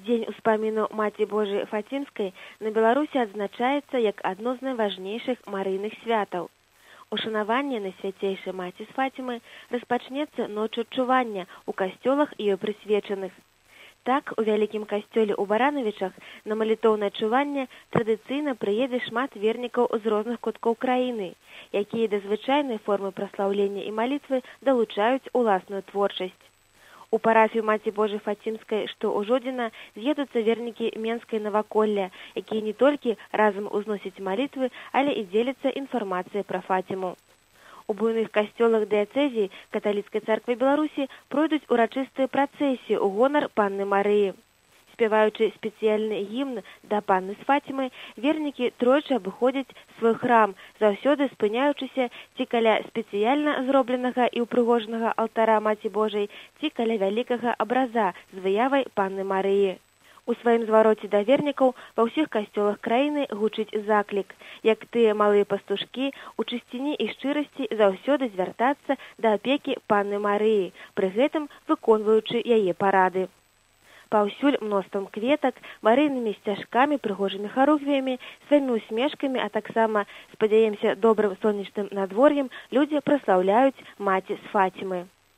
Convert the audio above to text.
Дзень успаміну Маці Божай Фацімскай на Беларусі адзначаецца як адно з найважнейшых марыйных святаў. Ушанаванне Найсвяцейшай Маці з Фатімы распачнецца ноччу чування ў касцёлах ёй прысвечаных. Так, у вялікім касцёле ў Баранавічах на малітоўнае чуванне традыцыйна прыедзе шмат вернікаў з розных куткоў краіны, якія да звычайнай формы праслаўлення і малітвы далучаюць уласную творчасць. У парафію Маці Божай Фацімскай, што ў Жодзіна, з'едуцца вернікі Менскай наваколля, якія не толькі разам узносяць малітвы, але і дзеляцца інфармацыяй пра Фатіму. У буйных касцёлах дыяцэзіі каталіцкай царквы Беларусі пройдуць урачыстыя працэсіі ў гонар Панны Марыі. Спяваючы спецыяльны гімн да Панны з Фатімы, вернікі тройчы абыходзяць свой храм, заўсёды спыняючыся ці каля спецыяльна зробленага і ўпрыгожанага алтара Маці Божай, ці каля вялікага абраза з выявай Панны Марыі. У сваім звароце да вернікаў ва ўсіх касцёлах краіны гучыць заклік, як тыя малыя пастушкі у чысціні і шчырасці заўсёды звяртацца да апекі Панны Марыі, пры гэтым выконваючы яе парады. Паўсюль мноствам кветак, марыйнымі сцяжкамі, прыгожымі харугвямі, сваімі усмешкамі, а таксама, спадзяемся, добрым сонечным надвор'ем людзі праслаўляюць Маці з Фатімы.